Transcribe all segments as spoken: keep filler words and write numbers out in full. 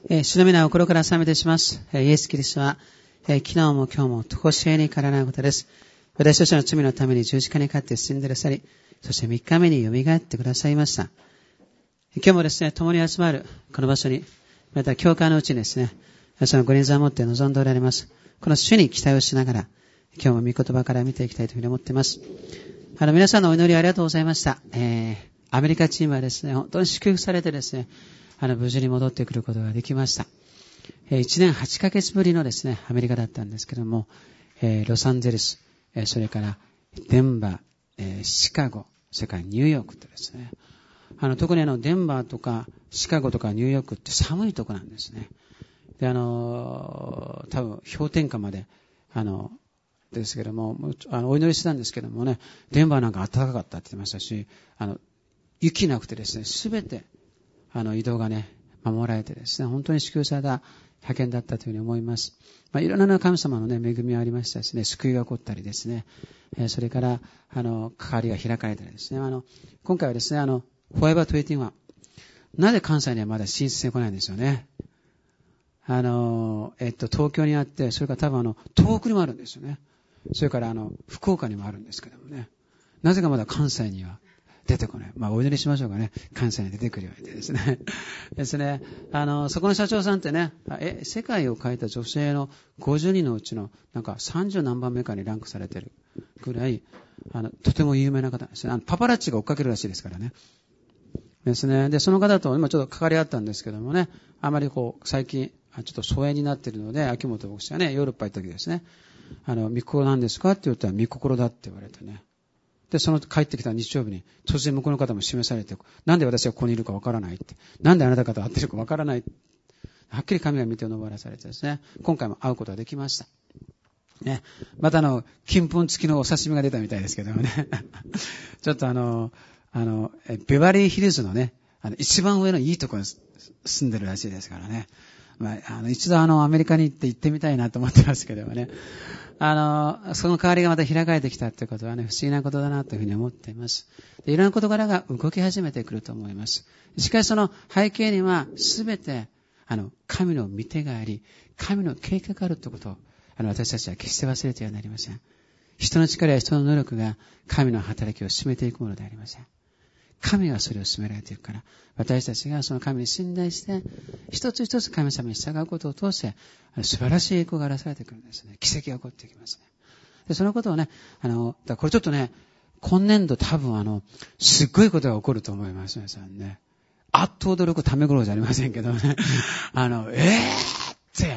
えー、主の皆を心から賛美いたします。えー、イエス・キリストは、えー、昨日も今日も常しえに変わらないことです。私たちの罪のために十字架にかかって死んでくださり、そして三日目によみがえってくださいました。今日もですね、共に集まるこの場所に、また教会のうちにですね、そのご臨在を持って臨んでおられます。この主に期待をしながら、今日も御言葉から見ていきたいというふうに思っています。あの皆さんのお祈りありがとうございました。えー、アメリカチームはですね、本当に祝福されてですね、あの無事に戻ってくることができました。えー、いちねんはちかげつぶりのですね、アメリカだったんですけども、えー、ロサンゼルス、えー、それからデンバー、えー、シカゴ、それからニューヨークとですね、あの特にあのデンバーとかシカゴとかニューヨークって寒いとこなんですね。で、あのー、多分氷点下まであのですけども、あのお祈りしてたんですけどもね、デンバーなんか暖かかったって言ってましたし、あの雪なくてですね、すべてあの移動がね守られてですね、本当に祝福された派遣だったというふうに思います。まあ、いろんな神様のね恵みがありましたしね、救いが起こったりですね、えー、それからあの関わりが開かれたりですね、あの今回はですね、あのフォーエバーにじゅういち、なぜ関西にはまだ進出してこないんですよね。あのえっと東京にあって、それから多分あの東北にもあるんですよね。それからあの福岡にもあるんですけどもね、なぜかまだ関西には出てこない。まあお祈りしましょうかね。関西に出てくるようにですね。ですね。あのそこの社長さんってね、え世界を変えた女性のごじゅうにんのうちのなんかさんじゅう何番目かにランクされてるぐらい、あのとても有名な方ですね。あのパパラッチが追っかけるらしいですからね。ですね。でその方と今ちょっと関わりあったんですけどもね、あまりこう最近ちょっと疎遠になっているので、秋元牧師はねヨーロッパ行った時ですね、あの御心なんですかって言ったら御心だって言われてね。で、その帰ってきた日曜日に、突然向こうの方も示されて、なんで私がここにいるかわからないって。なんであなた方が会っているかわからない。はっきり神が見て登らされてですね、今回も会うことができました。ね。またあの、金粉付きのお刺身が出たみたいですけどもね。ちょっとあの、あの、ベバリーヒルズのね、あの、一番上のいいところに住んでるらしいですからね。まあ、あの、一度あの、アメリカに行って行ってみたいなと思ってますけどもね。あの、その代わりがまた開かれてきたということはね、不思議なことだなというふうに思っています。で、いろんな事柄が動き始めてくると思います。しかしその背景には、すべて、あの、神の御手があり、神の計画があるということを、あの、私たちは決して忘れてはなりません。人の力や人の能力が神の働きを進めていくものではありません。神がそれを進められていくから、私たちがその神に信頼して、一つ一つ神様に従うことを通して、素晴らしい栄光が表されてくるんですね。奇跡が起こってきますね。で、そのことをね、あの、だこれちょっとね、今年度多分あの、すっごいことが起こると思います、皆さんね。あっと驚くため頃じゃありませんけどね。あの、えーって、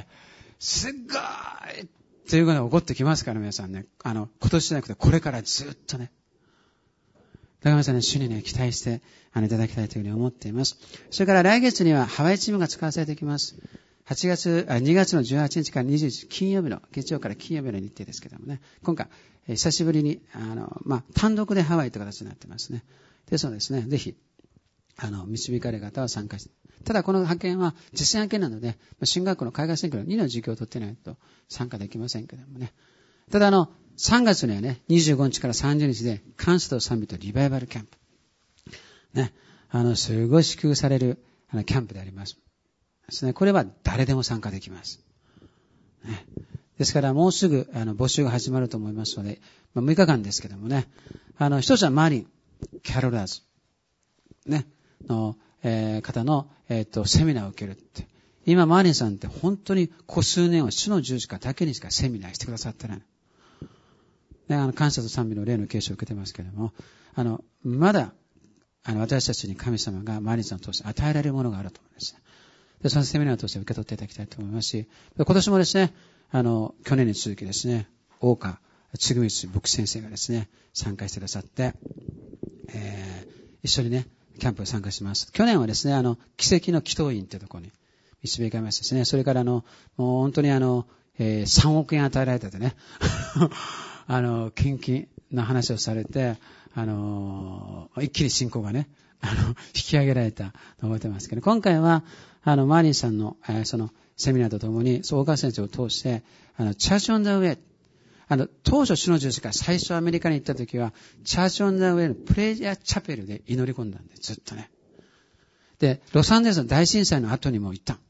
すっごいっていうことが起こってきますから、皆さんね。あの、今年じゃなくてこれからずっとね。だから皆さんね、主にね、期待して、あの、いただきたいというふうに思っています。それから来月にはハワイチームが使わされていきます。はちがつ、あ、にがつのじゅうはちにちからにじゅういちにち、金曜日の、月曜から金曜日の日程ですけどもね。今回、えー、久しぶりに、あの、まあ、単独でハワイという形になってますね。ですのでですね、ぜひ、あの、導かれる方は参加して。ただこの派遣は実践派遣なので、進学校の海外選挙のにの授業を取ってないと参加できませんけどもね。ただあの、さんがつにはね、にじゅうごにちからさんじゅうにちで、感謝と賛美とリバイバルキャンプ。ね。あの、すごい祝福される、あの、キャンプであります。ですね。これは誰でも参加できます。ね。ですから、もうすぐ、あの、募集が始まると思いますので、まあ、むいかかんですけどもね。あの、一つはマリン、キャロラーズ。ね。の、えー、方の、えっと、セミナーを受けるって。今、マーリンさんって本当に、ここ数年は主の十字架だけにしかセミナーしてくださってない。ね、あの感謝と賛美の霊の継承を受けてますけれども、あのまだあの私たちに神様がマリンさんを通して与えられるものがあると思うんですね。でそのセミナーを通して受け取っていただきたいと思いますし、今年もですね、あの去年に続きですね、大川嗣光牧師先生がですね参加してくださって、えー、一緒にねキャンプに参加します。去年はですね、あの奇跡の祈祷院というところに導かれましたですね。それからあのもう本当にあの、えー、さんおくえん与えられたでね。あの、献金の話をされて、あの、一気に信仰がね、あの、引き上げられたと覚えてますけど、今回は、あの、マーリンさんの、えー、その、セミナーとともに、大川先生を通して、あの、チャーチオンザウェイ、あの、当初主の十字架、最初アメリカに行った時は、チャーチオンザウェイのプレジャーチャペルで祈り込んだんで、ずっとね。で、ロサンゼルスの大震災の後にも行った。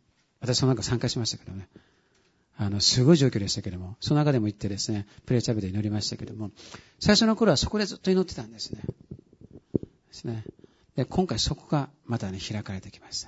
私その中参加しましたけどね。あの、すごい状況でしたけども、その中でも行ってですね、プレイチャペルで祈りましたけども、最初の頃はそこでずっと祈ってたんですね。ですね。で、今回そこがまたね、開かれてきました。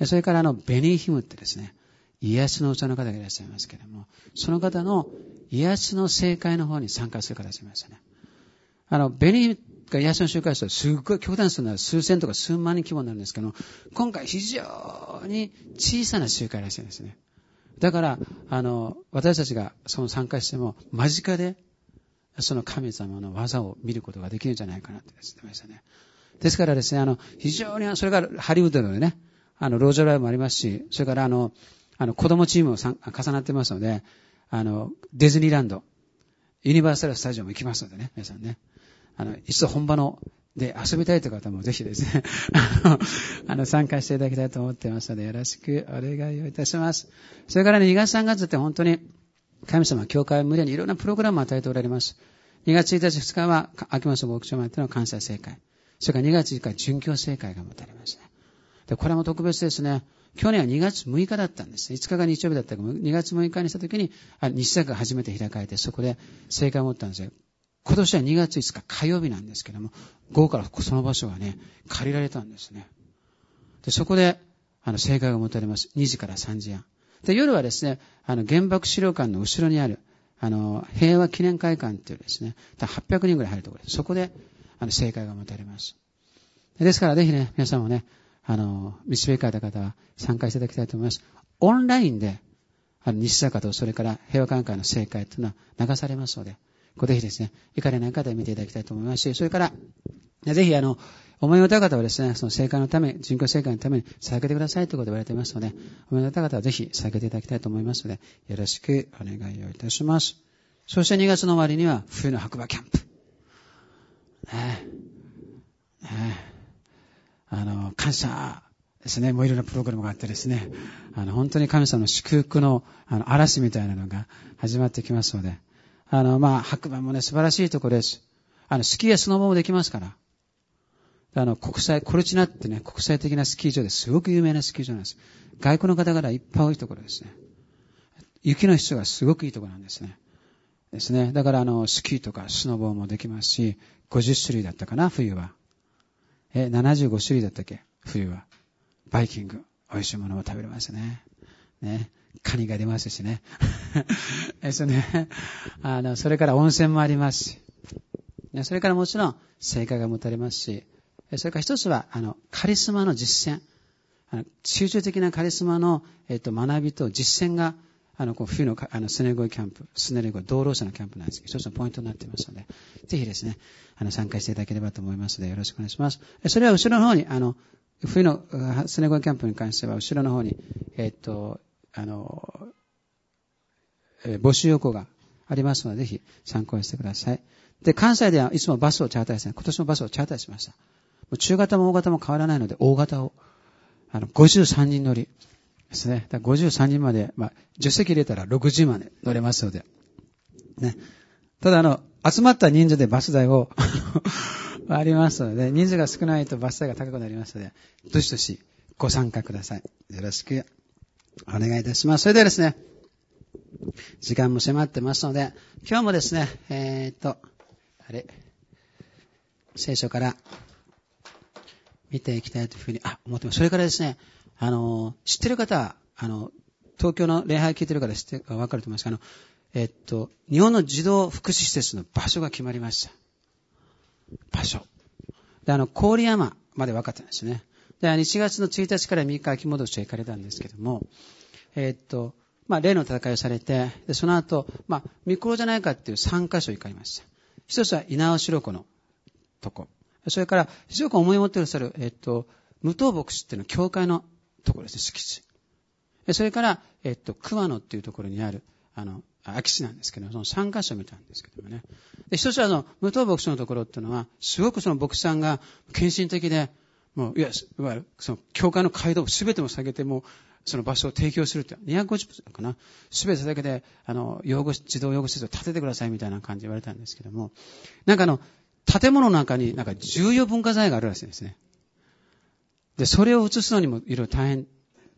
それからあの、ベニーヒムってですね、癒しの器の方がいらっしゃいますけども、その方の癒しの正会の方に参加する方がいましたね。あの、ベニーが癒しの集会すると、すっごい極端数なら数千とか数万人規模になるんですけども、今回非常に小さな集会らしいんですね。だから、あの、私たちがその参加しても、間近で、その神様の技を見ることができるんじゃないかなって言ってましたね。ですからですね、あの、非常に、それからハリウッドでね、あの、ロージョライブもありますし、それからあの、あの、子供チームも重なってますので、あの、ディズニーランド、ユニバーサルスタジオも行きますのでね、皆さんね。あの、一度本場の、で遊びたいという方もぜひですね、あの、あの参加していただきたいと思ってますので、よろしくお願いをいたします。それからね、にがつさんがつって本当に、神様、教会は無理にいろんなプログラムを与えておられます。にがつついたちふつかは、秋元牧師もやっての感謝聖会。それからにがついつかは殉教聖会が持たれますね。で、これも特別ですね。去年はにがつむいかだったんです。いつかが日曜日だったけど、にがつむいかにしたときに、西坂が初めて開かれて、そこで聖会を持ったんですよ。今年はにがついつか火曜日なんですけども、午後からその場所がね、借りられたんですね。で、そこで、あの、聖会が持たれます。にじからさんじはん。で、夜はですね、あの、原爆資料館の後ろにある、あの、平和記念会館っていうですね、はっぴゃくにんぐらい入るところです。そこで、あの、聖会が持たれます。ですから、ぜひね、皆さんもね、あの、導かれた方は参加していただきたいと思います。オンラインで、あの、西坂とそれから平和館会の聖会というのは流されますので、ここぜひですね、行かれない方は見ていただきたいと思いますし、それから、ぜひあの、思いをた方はですね、その聖会のため、人口聖会のために捧げてくださいということを言われていますので、思いをた方はぜひ捧げていただきたいと思いますので、よろしくお願いをいたします。そしてにがつの終わりには、冬の白馬キャンプ。ねえ、ねえ、あの、感謝ですね、もういろんなプログラムがあってですね、あの、本当に神様の祝福の、あの、嵐みたいなのが始まってきますので、あの、まあ、白馬もね、素晴らしいところです。あの、スキーやスノボもできますから。あの、国際、コルチナってね、国際的なスキー場ですごく有名なスキー場なんです。外国の方々いっぱい多いところですね。雪の質がすごくいいところなんですね。ですね。だからあの、スキーとかスノボもできますし、ごじゅっしゅるいだったかな、冬は。え、ななじゅうごしゅるいだったっけ、冬は。バイキング、美味しいものも食べれますね。ね。カニが出ますしね。ですね。あの、それから温泉もありますし。それからもちろん、聖会が持たれますし、それから一つは、あの、カリスマの実践。あの、集中的なカリスマの、えっと、学びと実践が、あの、こう冬の、あの、スネゴイキャンプ、スネゴイ道路者のキャンプなんですけど、一つのポイントになっていますので、ぜひですね、あの、参加していただければと思いますので、よろしくお願いします。それは後ろの方に、あの、冬のスネゴイキャンプに関しては、後ろの方に、えっと、あの、えー、募集要項がありますので、ぜひ参考にしてください。で、関西ではいつもバスをチャーターして、今年もバスをチャーターしました。もう中型も大型も変わらないので、大型を、あの、ごじゅうさんにん乗りですね。だからごじゅうさんにんまで、まあ、じゅっせき入れたらろくじゅうまで乗れますので。ね。ただ、あの、集まった人数でバス代をありますので、人数が少ないとバス代が高くなりますので、どしどしご参加ください。よろしくお願いいたします。それではですね、時間も迫ってますので、今日もですね、えー、っと、あれ、聖書から見ていきたいというふうに、あ、思ってます。それからですね、あの、知ってる方は、あの、東京の礼拝聞いてるから知ってるか分かると思いますが、あの、えっと、日本の児童福祉施設の場所が決まりました。場所。で、あの、郡山まで分かってたんですね。で、いちがつのついたちからみっか秋元町へ行かれたんですけども、えっと、まあ、例の戦いをされて、で、その後、まあ、三倉じゃないかっていうさんか所行かれました。一つは猪苗代湖のとこ。それから、非常に思い持ってくださる、えっと、武藤牧師っていうのは教会のところですね、敷地。それから、えっと、熊野っていうところにある、あの、空き地なんですけど、そのさんか所見たんですけどもね。で、一つはあの、武藤牧師のところっていうのは、すごくその牧師さんが献身的で、もう、いわゆる、その、教会の街道すべても下げて、もう、その場所を提供するって、にひゃくごじゅっかな。すべてだけで、あの、養護、児童養護施設を建ててくださいみたいな感じで言われたんですけども、なんかあの、建物の中になんか重要文化財があるらしいんですね。で、それを移すのにもいろいろ大変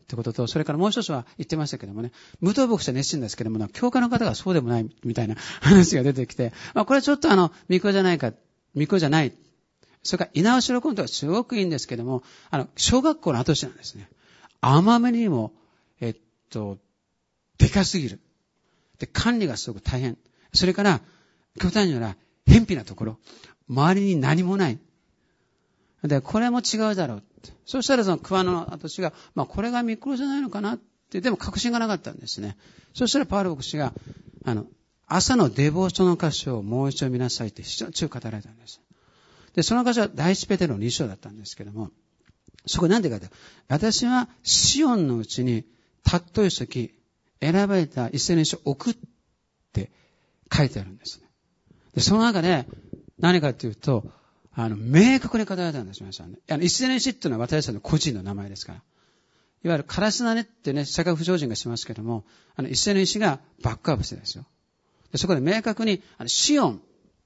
ってことと、それからもう一つは言ってましたけどもね、武藤牧師は熱心ですけども、教会の方がそうでもないみたいな話が出てきて、まあ、これはちょっとあの、巫女じゃないか、巫女じゃない。それから、猪苗代コントはすごくいいんですけども、あの、小学校の後なんですね。甘めにも、えっと、でかすぎる。で、管理がすごく大変。それから、極端に言うなら、偏僻なところ。周りに何もない。で、これも違うだろうって。そしたらその桑野の私が、まあこれがミクロじゃないのかなって、でも確信がなかったんですね。そしたらパウロ牧師が、あの、朝のデボーションの箇所をもう一度見なさいって非常に強く語られたんです。で、その箇所は第一ペテロのに章だったんですけども、そこなんでかというと、私はシオンのうちに尊い時、選ばれた一斉の人を置くって書いてあるんですね。で、その中で何かというと、あの、明確に語られたんです、皆さんね。あの、一斉の石っていうのは私たちの個人の名前ですから。いわゆるカラスナネってね、社会不祥人がしますけども、あの、一斉の石がバックアップしてるんですよ。で、そこで明確に、あの、シオン。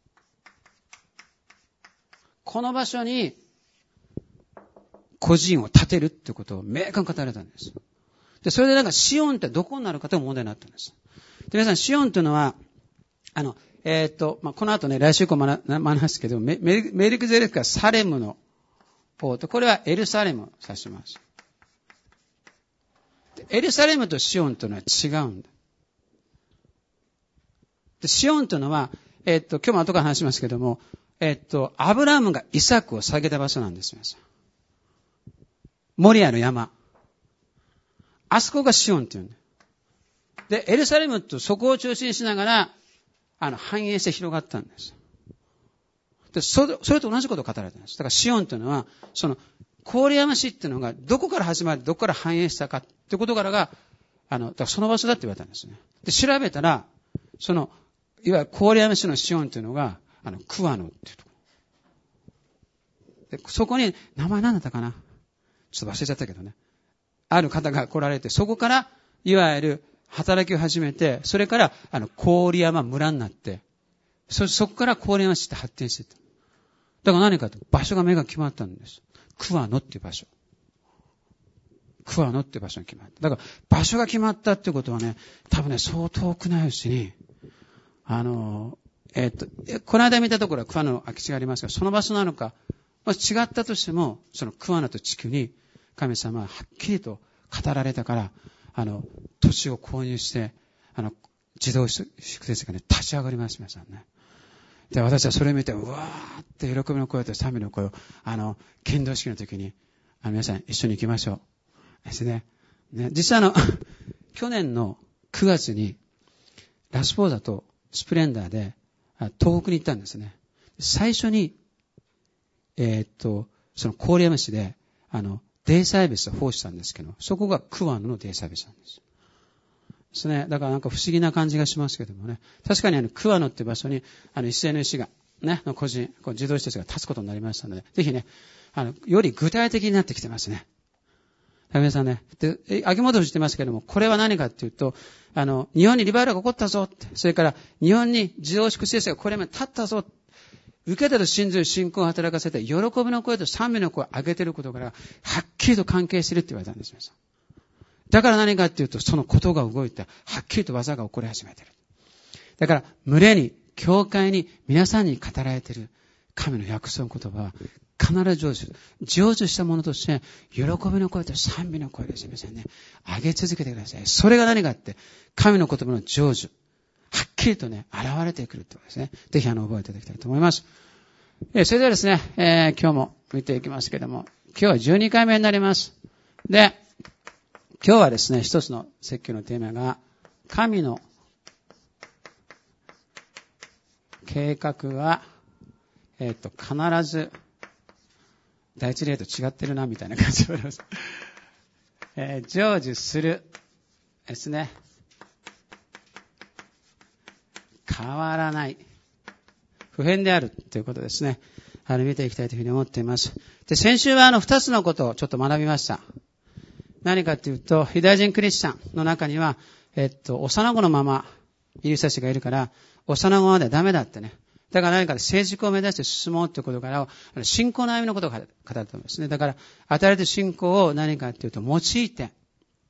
この場所に、個人を立てるってことを明確に語られたんです。で、それでなんか、シオンってどこになるかという問題になったんです。で、皆さん、シオンというのは、あの、えっ、ー、と、まあ、この後ね、来週以降学びますけど、メ, メリクゼレクがサレムの王と、これはエルサレムを指します。エルサレムとシオンというのは違うんだ。でシオンというのは、えっ、ー、と、今日も後から話しますけども、えっ、ー、と、アブラハムがイサクを下げた場所なんですよ。モリアの山。あそこがシオンっていうんだ。で、エルサレムとそこを中心にしながら、あの、繁栄して広がったんです。で、それ、それと同じことを語られたんです。だからシオンというのは、その、郡山市っていうのがどこから始まり、どこから繁栄したかってことからが、あの、だからその場所だって言われたんですね。で、調べたら、その、いわゆる郡山市のシオンというのが、あの、桑野っていうところ。で、そこに、名前何だったかなちょっと忘れちゃったけどね。ある方が来られて、そこから、いわゆる、働きを始めて、それから、あの、郡山村になって、そ、そこから郡山市って発展していった。だから何かと、場所が目が決まったんです。桑野っていう場所。桑野っていう場所が決まった。だから、場所が決まったってことはね、多分ね、そう遠くないうちに、あの、えっと、この間見たところは桑野の空き地がありますが、その場所なのか、まあ、違ったとしても、その桑野と地区に、神様ははっきりと語られたから、あの、土地を購入して、あの、自動宿説がね、立ち上がりました、皆さんね。で、私はそれを見て、うわーって喜びの声と賛美の声を、あの、剣道式の時に、あの、皆さん一緒に行きましょう。ですね。ね、実際あの、去年のくがつに、ラスポーザとスプレンダーで、東北に行ったんですね。最初に、えー、っと、その郡山市で、あの、デイサービスを奉仕したんですけど、そこが桑野のデイサービスなんです。ですね。だからなんか不思議な感じがしますけどもね。確かにあの、桑野って場所に、あの、一斉の石が、ね、の個人、こう自動施設が立つことになりましたので、ぜひね、あの、より具体的になってきてますね。皆さんね、で、秋元氏言ってますけども、これは何かっていうと、あの、日本にリバイバルが起こったぞって、それから日本に自動宿施設がこれまで立ったぞ、受けたと信ずる信仰を働かせて、喜びの声と賛美の声を上げていることから、はっきりと関係しているって言われたんですよ。だから何かっていうと、そのことが動いて、はっきりと技が起こり始めている。だから、群れに、教会に、皆さんに語られている神の約束の言葉は、必ず成就する。成就したものとして、喜びの声と賛美の声ですよ、皆さんね。上げ続けてください。それが何かって、神の言葉の成就。はっきりとね、現れてくるってことですね。ぜひあの、覚えていただきたいと思います。えそれではですね、えー、今日も見ていきますけども、今日はじゅうにかいめになります。で、今日はですね、一つの説教のテーマが、神の計画は、えっと、必ず、第一例と違ってるな、みたいな感じがあります。えー、成就するですね。変わらない。不変であるということですね。あの、見ていきたいというふうに思っています。で、先週はあの、二つのことをちょっと学びました。何かというと、ユダヤ人クリスチャンの中には、えっと、幼子のままいる人たちがいるから、幼子まではダメだってね。だから何か成熟を目指して進もうということから、信仰の歩みのことを語ったんですね。だから、与えられた信仰を何かというと、用いて、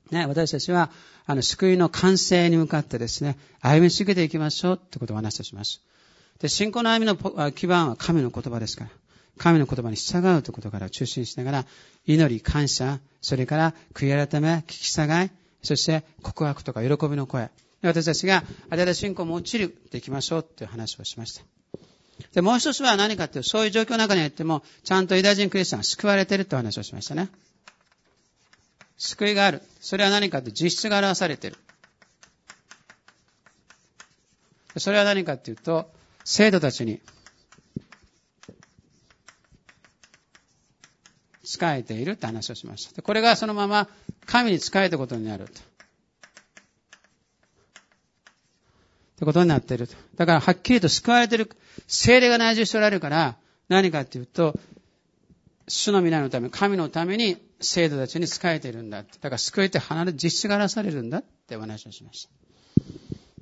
ね、私たちは、あの、救いの完成に向かってですね、歩み続けていきましょうってことをお話しします。で、信仰の歩みの基盤は神の言葉ですから、神の言葉に従うということから中心しながら、祈り、感謝、それから悔い改め、聞き従い、そして告白とか喜びの声。私たちが新しい信仰を持ちていきましょうという話をしました。で、もう一つは何かというと、そういう状況の中にあっても、ちゃんとユダヤ人クリスチャンが救われているという話をしましたね。救いがある。それは何かというと、実質が表されている。それは何かというと、生徒たちに仕えているって話をしました。これがそのまま神に仕えたことになると。ってことになっていると。だからはっきりと救われている聖霊が内住しておられるから、何かというと、主の皆のため、神のために生徒たちに仕えているんだ。だから救いって離れ、実質が表されるんだってお話をしました。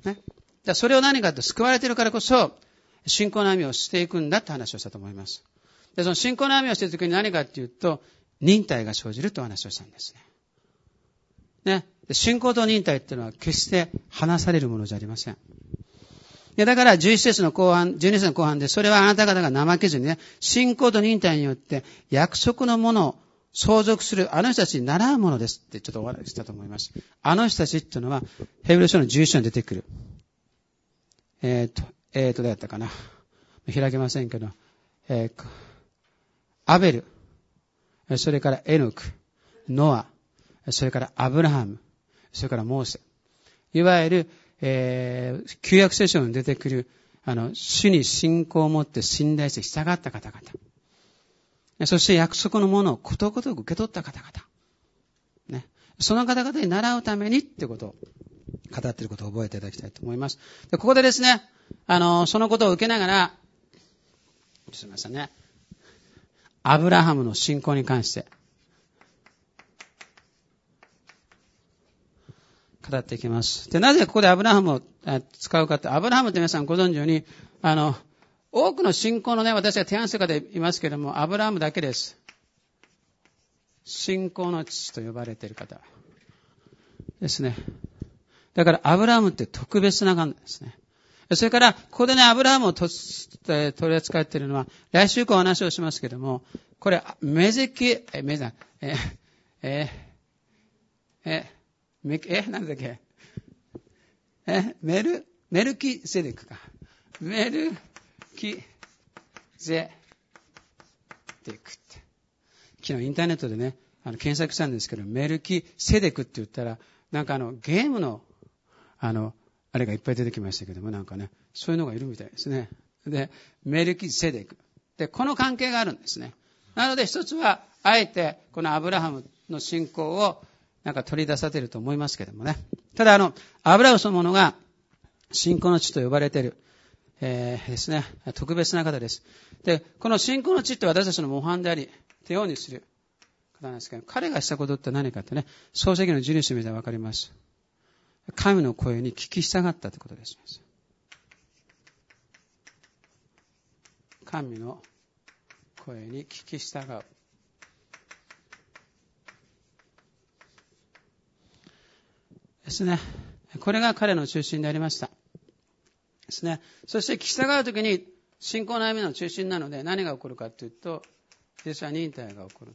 ね。だからそれを何かというと、救われているからこそ、信仰の歩みをしていくんだって話をしたと思います。で、その信仰の歩みをしているときに何かっていうと、忍耐が生じるという話をしたんですね。ね。で、信仰と忍耐っていうのは決して離されるものじゃありません。で、だからじゅういち節の後半、じゅうに節の後半で、それはあなた方が怠けずにね、信仰と忍耐によって約束のものを相続するあの人たちに習うものですってちょっとお話ししたと思います。あの人たちっていうのは、ヘブル書のじゅういち章に出てくる。えっと、えっと、どうやったかな。開けませんけど、えー、アベル、それからエノク、ノア、それからアブラハム、それからモーセ。いわゆる、えー、旧約聖書に出てくる、あの、主に信仰を持って信頼して従った方々。そして約束のものをことごとく受け取った方々。ね。その方々に習うためにってことを語っていることを覚えていただきたいと思います。で、ここでですね、あの、そのことを受けながら、すみませんね。アブラハムの信仰に関して語っていきます。で、なぜここでアブラハムを使うかって、アブラハムって皆さんご存知のように、あの、多くの信仰のね、私が提案する方いますけれども、アブラハムだけです。信仰の父と呼ばれている方ですね。だからアブラハムって特別な方ですね。それから、ここでね、アブラハムをと取り扱っているのは、来週以降お話をしますけれども、これ、メゼキ、え、メザ、え、え、え、メえ、なんだっけえ、メル、メルキゼデクか。メルキゼデクって。昨日インターネットでね、あの検索したんですけど、メルキセデクって言ったら、なんかあの、ゲームの、あの、あれがいっぱい出てきましたけども、なんかね、そういうのがいるみたいですね。で、メルキセデク。で、この関係があるんですね。なので一つは、あえて、このアブラハムの信仰を、なんか取り出されていると思いますけどもね。ただ、あの、アブラハムそのものが、信仰の地と呼ばれている、えー、ですね、特別な方です。で、この信仰の地って私たちの模範であり、手本にする方なんですけど、彼がしたことって何かってね、創世記のじゅうに章見たらわかります。神の声に聞き従ったということです。神の声に聞き従う。ですね。これが彼の中心でありました。ですね。そして聞き従うときに信仰の歩みの中心なので何が起こるかというと、実は忍耐が起こる。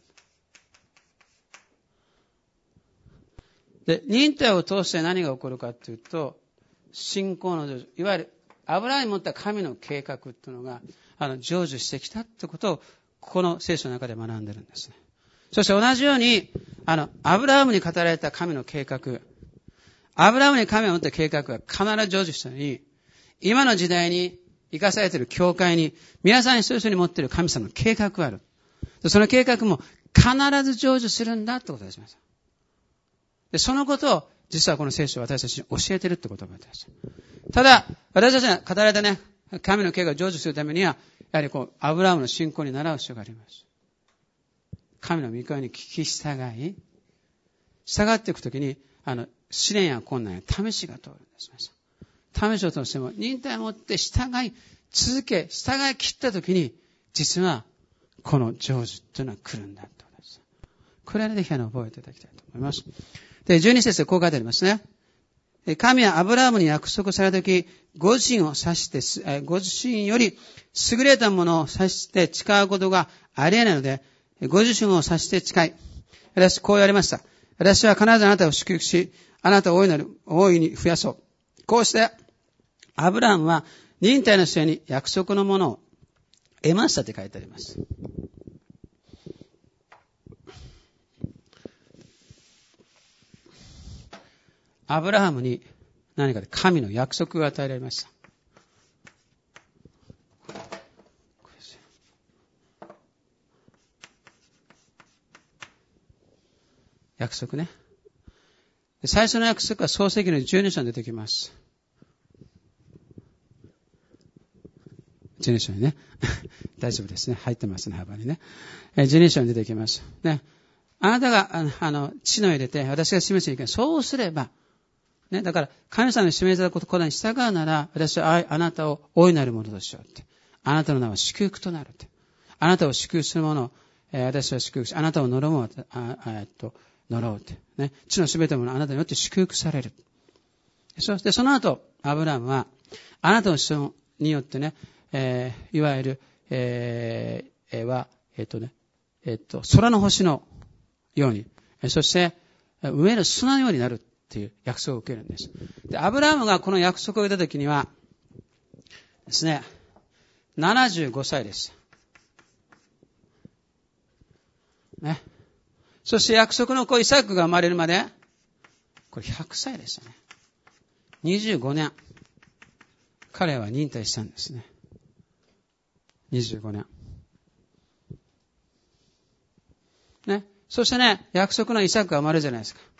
で、忍耐を通して何が起こるかというと、信仰の成就、いわゆるアブラハムに持った神の計画というのが、あの、成就してきたということを、ここの聖書の中で学んでるんですね。そして同じように、あの、アブラハムに語られた神の計画、アブラハムに神が持った計画が必ず成就したのに、今の時代に生かされている教会に、皆さん一人一人に持っている神様の計画がある。その計画も必ず成就するんだということです。で、そのことを、実はこの聖書は私たちに教えているってことを覚えています。ただ、私たちが語られたね、神の計画を成就するためには、やはりこう、アブラハムの信仰に習う必要があります。神の御声に聞き従い、従っていくときに、あの、試練や困難や試しが通るんです。試しを通しても、忍耐を持って従い続け、従い切ったときに、実は、この成就というのは来るんだということです。 これはね、ぜひあの、覚えていただきたいと思います。で、じゅうに節でこう書いてありますね。神はアブラハムに約束されたとき、ご自身を指して、ご自身より優れたものを指して誓うことがありえないので、ご自身を指して誓い、私こう言われました。私は必ずあなたを祝福し、あなたを大いなる、大いに増やそう。こうして、アブラハムは忍耐の末に約束のものを得ましたって書いてあります。アブラハムに何かで神の約束が与えられました。約束ね。最初の約束は創世記のじゅうに章に出てきます。じゅうに章にね。大丈夫ですね。入ってますね、幅にね。じゅうに章に出てきます。ね。あなたが、あの、地の入れて、私が示す意見、そうすれば、ね、だから、神様に示されたことに従うなら、私はあなたを大いなるものとしようって。あなたの名は祝福となるって。あなたを祝福するものを、えー、私は祝福し、あなたを呪む、あ、えっと、呪うって。ね。地のすべてのものあなたによって祝福される。そしてその後、アブラハムは、あなたの子孫によってね、えー、いわゆる、えー、は、えっとね、えっと、空の星のように、そして、上の砂のようになるっていう約束を受けるんです。で、アブラハムがこの約束を受けたときには、ですね、ななじゅうごさいです。ね。そして約束の子イサクが生まれるまで、これひゃくさいでしたね。にじゅうごねん。彼は忍耐したんですね。にじゅうごねん。ね。そしてね、約束のイサクが生まれるじゃないですか。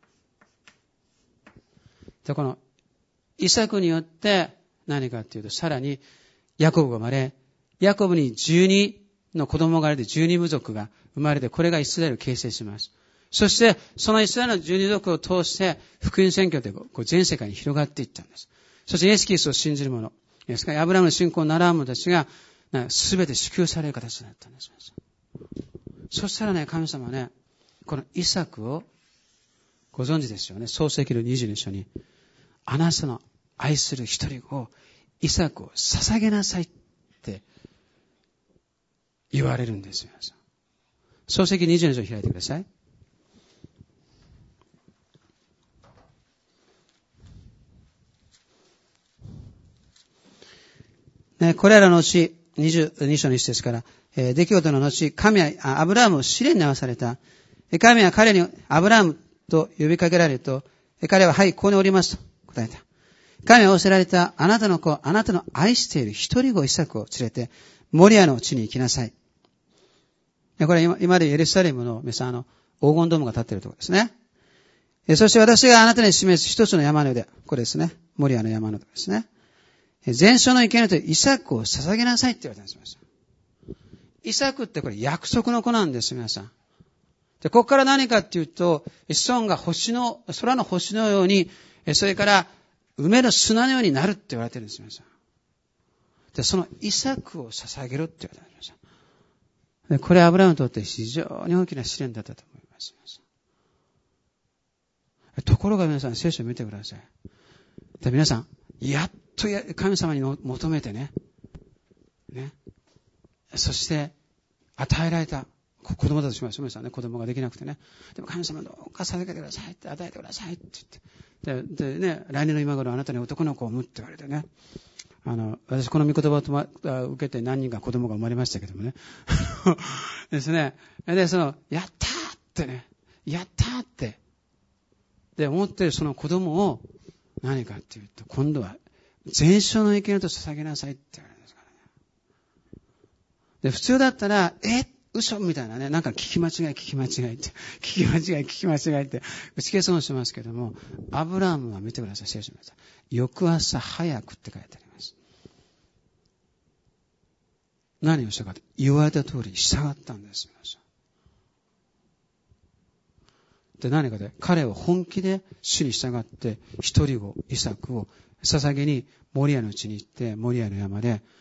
で、この、イサクによって何かっていうと、さらに、ヤコブが生まれ、ヤコブにじゅうにの子供が生まれてじゅうに部族が生まれて、これがイスラエルを形成します。そして、そのイスラエルのじゅうに族を通して、福音宣教でこう全世界に広がっていったんです。そしてイエス・キリストを信じる者、ですからアブラハムの信仰を習う者たちが、すべて祝福される形になったんです。そしたらね、神様はね、このイサクを、ご存知ですよね。創世記のにじゅうに章に、あなたの愛する一人を、イサクを捧げなさいって言われるんですよ。創世記にじゅうに章を開いてください。ね、これらの後、にじゅうに章の一節から、えー、出来事の後、神はアブラハムを試練に合わされた。神は彼にアブラハムと呼びかけられると、彼ははい、ここにおりますと答えた。神は仰せられたあなたの子、あなたの愛している一人子イサクを連れて、モリアの地に行きなさい。これ今、今でエルサレムの、皆さん、あの、黄金ドームが立っているところですね。そして私があなたに示す一つの山の上、これですね。モリアの山の上ですね。全焼の生贄とイサクを捧げなさいって言われたんです。イサクってこれ約束の子なんです、皆さん。で、ここから何かっていうと、子孫が星の、空の星のように、それから海の砂のようになるって言われてるんです、皆さん。で、そのイサクを捧げるって言われてるんです。で、これアブラハムにとって非常に大きな試練だったと思います。皆さん。ところが皆さん、聖書を見てください。で、皆さん、やっと神様に求めてね、ね、そして与えられた子供だとしましょう。皆さんね、子供ができなくてね。でも神様どうか授けてくださいって、与えてくださいって言って。で、でね、来年の今頃あなたに男の子を産むって言われてね。あの、私この御言葉をと、ま、受けて何人か子供が生まれましたけどもね。ですね。で、その、やったーってね、やったーって。で、思ってるその子供を、何かっていうと、今度は、全焼の生贄と捧げなさいって言われるんですからね。で、普通だったら、え嘘みたいなね、なんか聞き間違い聞き間違いって、聞き間違い聞き間違いって、打ち消そうしますけども、アブラハムは見てください、聖書見てください。翌朝早くって書いてあります。何をしたかと言われた通りに従ったんです、皆さん。で、何かで、彼は本気で主に従って、一人を、イサクを捧げに、モリアの地に行って、モリアの山で、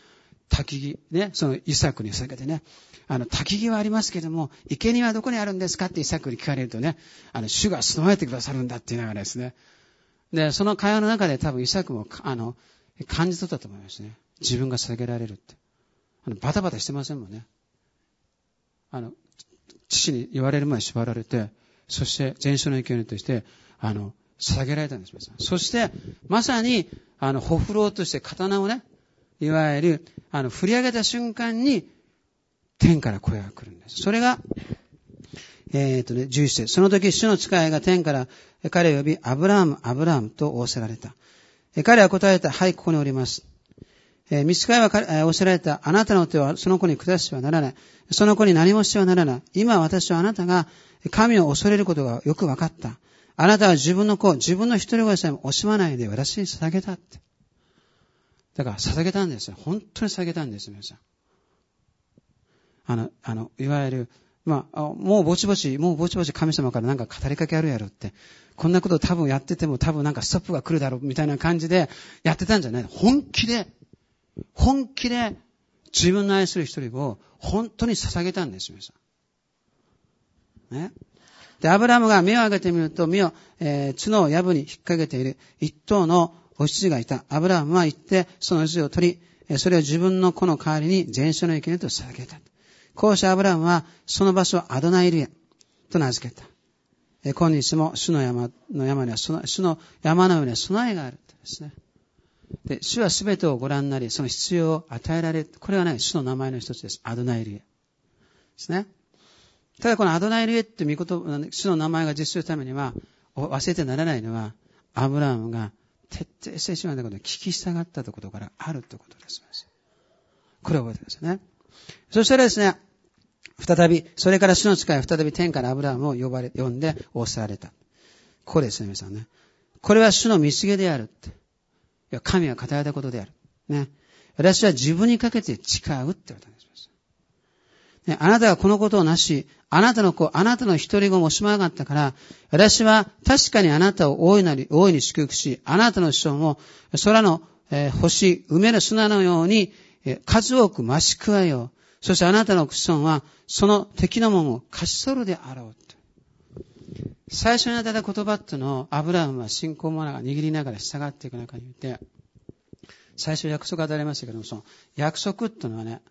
焚き木、ね、そのイサクに捧げてね、あの、焚き木はありますけども、生贄はどこにあるんですかってイサクに聞かれるとね、あの、主が備えてくださるんだって言いながらですね。で、その会話の中で多分イサクも、あの、感じ取ったと思いますね。自分が捧げられるって。あの、バタバタしてませんもんね。あの、父に言われる前に縛られて、そして全焼の生贄として、あの、捧げられたんです。そして、まさに、あの、ほふろうとして刀をね、いわゆる、あの、振り上げた瞬間に、天から声が来るんです。それが、えっとね、じゅういち節。その時、主の使いが天から彼を呼び、アブラハム、アブラハムと仰せられた。彼は答えた、はい、ここにおります。えー、御使いは仰せられた、あなたの手はその子に下してはならない。その子に何もしてはならない。今私はあなたが神を恐れることがよく分かった。あなたは自分の子、自分の一人子さえも惜しまないで私に捧げたって。だから捧げたんですよ。本当に捧げたんですよ、皆さん。あの、あの、いわゆる、まあ、もうぼちぼち、もうぼちぼち神様からなんか語りかけあるやろって。こんなことを多分やってても多分なんかストップが来るだろうみたいな感じでやってたんじゃない。本気で、本気で自分の愛する一人を本当に捧げたんですよ、皆さん。ね。で、アブラハムが目を上げてみると、目を、えー、角を藪に引っ掛けている一頭のお羊がいた。アブラハムは行って、その羊を取り、それを自分の子の代わりに全焼の生贄と捧げた。こうしてアブラハムは、その場所をアドナイルエと名付けた。え今日も主の山の山には、主の山の上には備えがあるですね。で、主はすべてをご覧になり、その必要を与えられる。これはね、主の名前の一つです。アドナイルエですね。ただこのアドナイルエって御言、主の名前が実するためには、忘れてならないのは、アブラハムが徹底してしまったことを聞き従ったということからあるということです。これを覚えてくださいね。そしたらですね、再び、それから主の使いは再び天からアブラハムを呼ばれ、呼んで仰せられた。ここですね、皆さんね。これは主の見告げであるって。いや、神が語られたことである。ね。私は自分にかけて誓うって言われたんです。ね、あなたがこのことをなし、あなたの子、あなたの一人子も惜しまなかったから、私は確かにあなたを大いなり、大いに祝福し、あなたの子孫も空の、えー、星、埋める砂のように、えー、数多く増し加えよう。そしてあなたの子孫は、その敵の門を勝ち取るであろう。最初に与えた言葉っていうのを、アブラハムは信仰を握りながら従っていく中にいて、最初約束が与えられましたけども、その約束っていうのはね、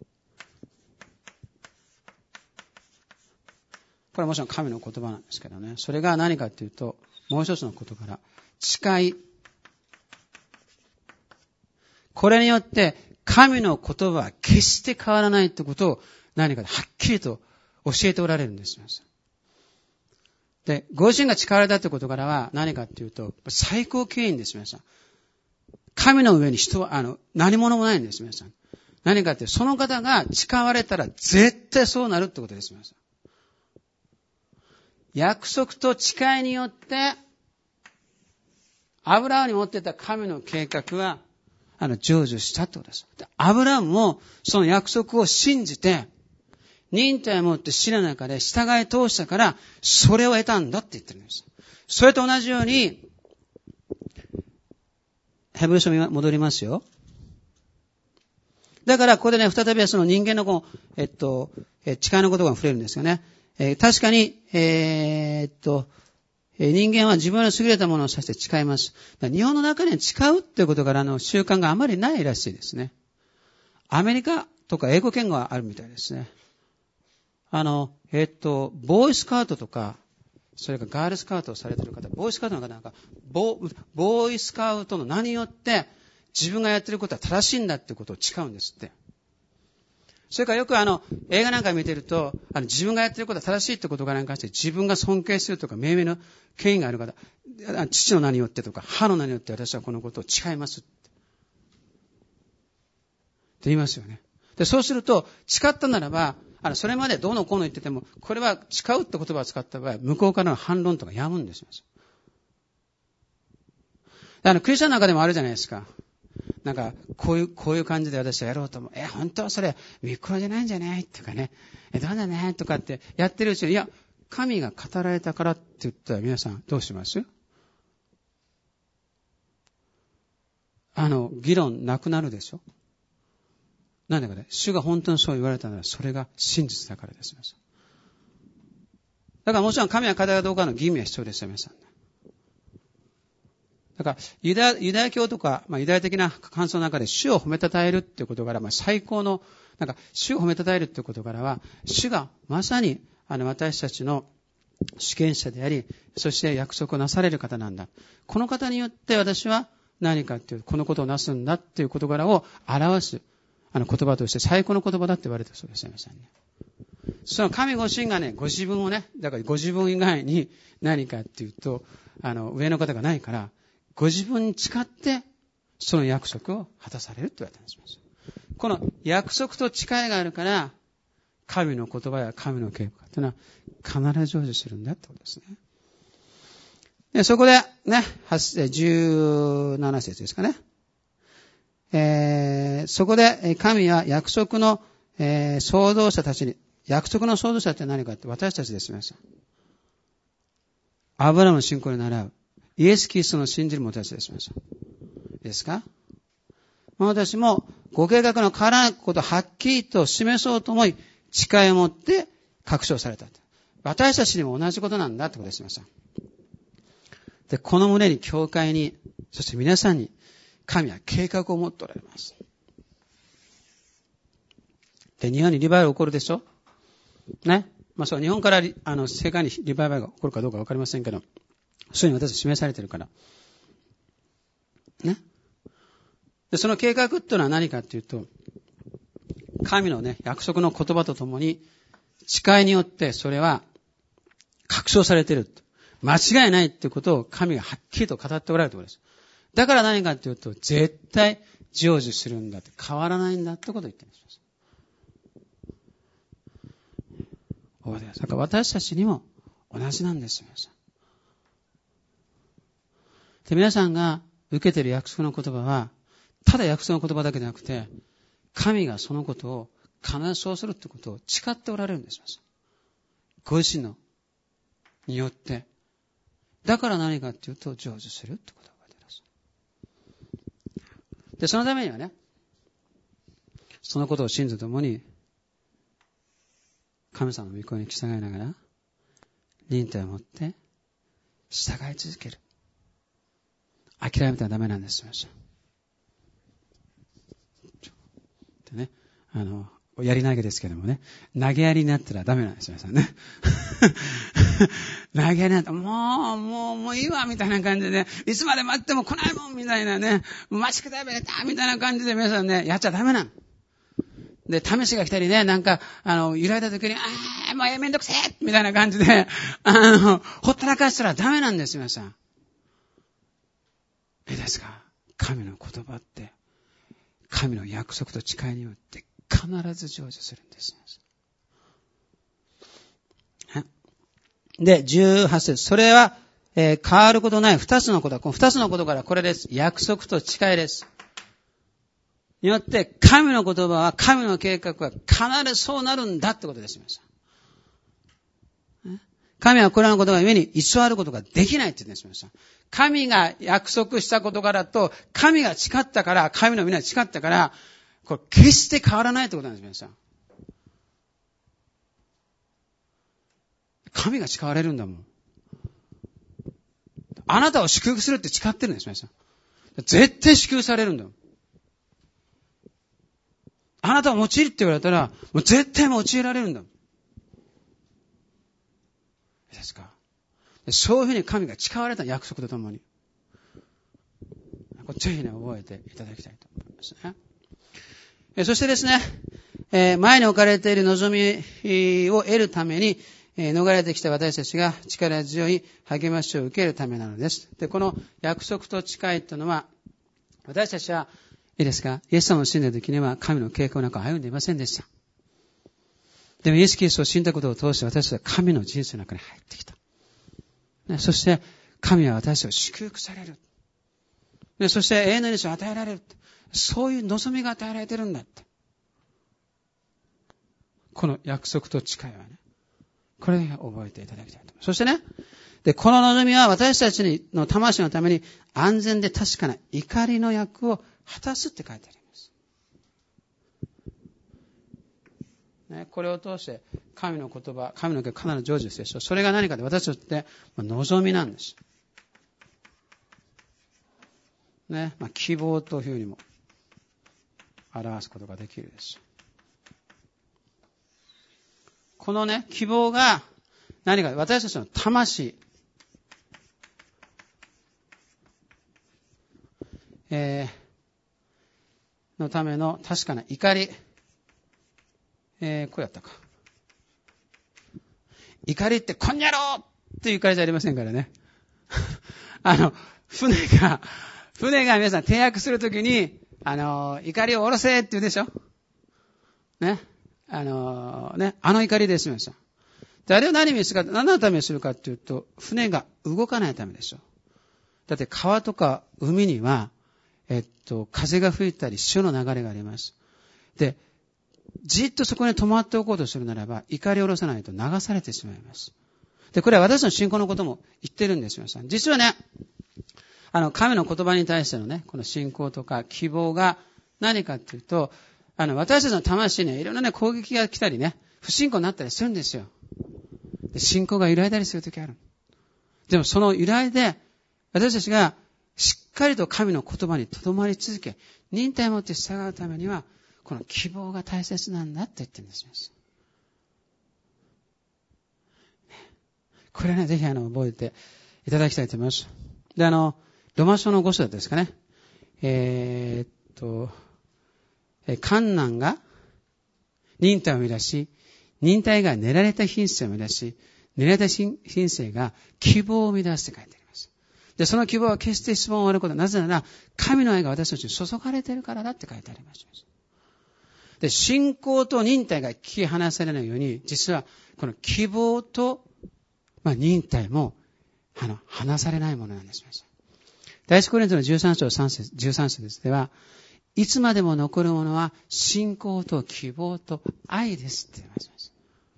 これはもちろん神の言葉なんですけどね。それが何かというと、もう一つの言葉が、誓い。これによって、神の言葉は決して変わらないということを何かではっきりと教えておられるんです。で、ご自身が誓われたということからは何かというと、最高権威です、皆さん。神の上に人は、あの、何者もないんです、皆さん。何かというと、その方が誓われたら絶対そうなるってことです、皆さん。約束と誓いによって、アブラハムに持っていた神の計画は、あの、成就したってことです。アブラハムもその約束を信じて、忍耐を持って死の中で従い通したから、それを得たんだって言ってるんです。それと同じように、ヘブル書に戻りますよ。だから、ここでね、再びはその人間のこう、えっと、誓いの言葉が触れるんですよね。えー、確かに、えー、っと、人間は自分の優れたものを指して誓います。日本の中には誓うっていうことからの習慣があまりないらしいですね。アメリカとか英語圏があるみたいですね。あの、えー、っと、ボーイスカウトとか、それからガールスカウトをされている方、ボーイスカウトの方なんか、ボー、ボーイスカウトの名によって自分がやっていることは正しいんだっていうことを誓うんですって。それからよくあの、映画なんか見てると、あの、自分がやってることは正しいってことがなんかして、自分が尊敬するとか、命名の権威がある方、父の名によってとか、母の名によって私はこのことを誓いますって。って言いますよね。で、そうすると、誓ったならば、あの、それまでどうのこうの言ってても、これは誓うって言葉を使った場合、向こうからの反論とかやむんですよ。あの、クリスチャンの中でもあるじゃないですか。なんか、こういう、こういう感じで私はやろうと思う。え、本当はそれ、御心じゃないんじゃないとかね。え、どうだねとかってやってるうちに、いや、神が語られたからって言ったら皆さんどうします？あの、議論なくなるでしょ？ なんでかね、主が本当にそう言われたなら、それが真実だからです。だからもちろん神は語るかどうかの義務は必要ですよ、皆さん。だからユダ、ユダヤ教とか、まあ、ユダヤ的な感想の中で主を褒めたたえるっていう事柄、まあ、最高の、なんか、主を褒めたたえるっていう事柄は、主がまさに、あの、私たちの主権者であり、そして約束をなされる方なんだ。この方によって私は何かっていう、このことをなすんだっていう事柄を表す、あの、言葉として最高の言葉だって言われたそうですね、皆さんね。その神ご自身がね、ご自分をね、だからご自分以外に何かっていうと、あの、上の方がないから、ご自分に誓って、その約束を果たされるって言われたんです。この約束と誓いがあるから、神の言葉や神の計画というのは必ず成就するんだってことですね。で、そこでね、じゅうなな節ですかね。えー、そこで神は約束の、えー、創造者たちに、約束の創造者って何かって私たちです、皆さん。アブラムの信仰に倣う。イエス・キリストの信じる者たちです、皆さん。いいですか？私もご計画の変わらないことをはっきりと示そうと思い、誓いを持って確証された。私たちにも同じことなんだってことです、皆さん。で、この旨に教会に、そして皆さんに、神は計画を持っておられます。で、日本にリバイバル起こるでしょ？ね。まあそう、日本からあの世界にリバイバルが起こるかどうかわかりませんけど、そういうの私は示されているから。ね。で、その計画っていうのは何かっていうと、神のね、約束の言葉とともに、誓いによってそれは確証されている。間違いないっていうことを神がはっきりと語っておられるところです。だから何かっていうと、絶対成就するんだって、変わらないんだってことを言っています。だから私たちにも同じなんですよ、皆さん。で、皆さんが受けている約束の言葉は、ただ約束の言葉だけでなくて、神がそのことを必ずそうするってことを誓っておられるんです。ご自身のによって。だから何かっていうと、成就するってことが書いてあります。で、そのためにはね、そのことを信ずとともに、神様の御声に従いながら、忍耐を持って従い続ける。諦めたらダメなんです。でね、あの、やり投げですけどもね、投げやりになったらダメなんですよ、皆さんね。投げやりになったら、もう、もう、もういいわ、みたいな感じでね、いつまで待っても来ないもん、みたいなね、待ちくたびれた、みたいな感じで皆さんね、やっちゃダメなの。で、試しが来たりね、なんか、あの、揺らいだ時に、あー、もうめんどくせえみたいな感じで、あの、ほったらかしたらダメなんです、皆さん。いいですか？神の言葉って、神の約束と誓いによって必ず成就するんです。で、じゅうはち節。それは、えー、変わることない二つのこと。この二つのことからこれです。約束と誓いです。によって、神の言葉は、神の計画は必ずそうなるんだってことです。神はこれらのことが故に偽ることができないって言ってました。神が約束した事柄と、神が誓ったから、神の皆に誓ったから、これ決して変わらないってことなんです、皆さん。神が誓われるんだもん。あなたを祝福するって誓ってるんです、皆さん。絶対祝福されるんだもん。あなたを用いるって言われたら、もう絶対用いられるんだもん。ですか。そういうふうに神が誓われた約束とともに、ぜひね、覚えていただきたいと思いますね。そしてですね、前に置かれている望みを得るために、逃れてきた私たちが力強い励ましを受けるためなのです。で、この約束と誓いというのは、私たちは、いいですか、イエス様を信じた時には神の計画の中を歩んでいませんでした。でもイエス・キリストを信じたことを通して私たちは神の人生の中に入ってきた。そして神は私を祝福される。そして永遠の命を与えられる。そういう望みが与えられてるんだって。この約束と誓いはね、これを覚えていただきたいと思います。そしてね、で、この望みは私たちの魂のために安全で確かな怒りの役を果たすって書いてあります。 ね、これを通して神の言葉、神の言葉必ず成就するでしょう。それが何かで私たちって望みなんです。ね、まあ、希望というふうにも表すことができるです。このね、希望が何か私たちの魂、えー、のための確かな怒り、えー、こうやったか。怒りってこんにゃろうっていう怒りじゃありませんからね。あの、船が、船が皆さん停泊するときに、あの、怒りを下ろせって言うでしょ。ね。あの、ね、あの怒りですよ、皆さん。で、あれを何にするか、何のためにするかっていうと、船が動かないためでしょ。だって川とか海には、えっと、風が吹いたり潮の流れがあります。で、じっとそこに止まっておこうとするならば、怒りを下ろさないと流されてしまいます。で、これは私の信仰のことも言ってるんですよ、皆さん。実はね、あの、神の言葉に対してのね、この信仰とか希望が何かっていうと、あの、私たちの魂にはいろんなね、攻撃が来たりね、不信仰になったりするんですよ。で、信仰が揺らいだりするときある。でもその揺らいで、私たちがしっかりと神の言葉にとどまり続け、忍耐を持って従うためには、この希望が大切なんだって言ってるんですよ。これね、ぜひあの、覚えていただきたいと思います。で、あの、ロマ書のご章ですかね。えー、っと、患難が忍耐を生み出し、忍耐が練られた品性を生み出し、練られた品性が希望を生み出すって書いてあります。で、その希望は決して質問を終わることはなぜなら、神の愛が私たちに注がれているからだって書いてあります。で、信仰と忍耐が切り離されないように、実はこの希望と、まあ、忍耐も、あの、離されないものなんです。第一コリントのじゅうさん章さん節、じゅうさん節です。では、いつまでも残るものは信仰と希望と愛ですって言います。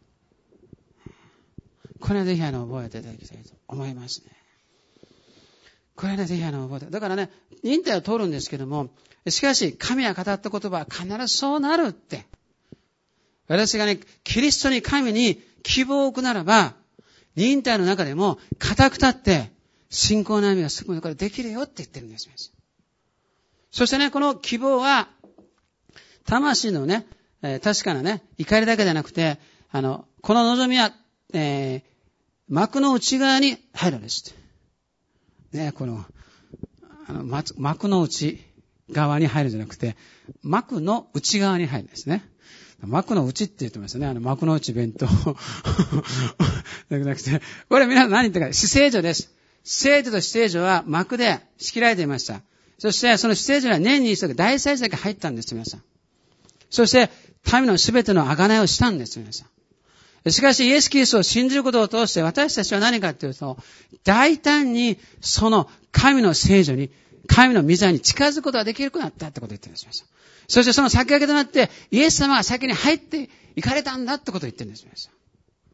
これはぜひあの覚えていただきたいと思いますね。これはね、ぜひあの覚えて。だからね、忍耐を通るんですけども、しかし神が語った言葉は必ずそうなるって。私がね、キリストに神に希望を置くならば、忍耐の中でも固く立って信仰の歩みが進むからできるよって言ってるんですよ。そしてね、この希望は、魂のね、えー、確かなね、怒りだけじゃなくて、あの、この望みは、えー、幕の内側に入るんです。ね、この、あの、幕の内側に入るんじゃなくて、幕の内側に入るんですね。幕の内って言ってますね。あの、幕の内弁当。じゃなくて、これ皆さん何言ってるか、死聖所です。死聖所と死聖所は幕で仕切られていました。そして、その死聖所には年に一度大祭司だけ入ったんです、皆さん。そして、民のすべての贖いをしたんです、皆さん。しかし、イエス・キリストを信じることを通して、私たちは何かというと、大胆に、その神の聖所に、神の御座に近づくことができるようになったってことを言ってるんです、皆さん。そしてその先駆けとなって、イエス様が先に入って行かれたんだってことを言ってるんです、皆さん。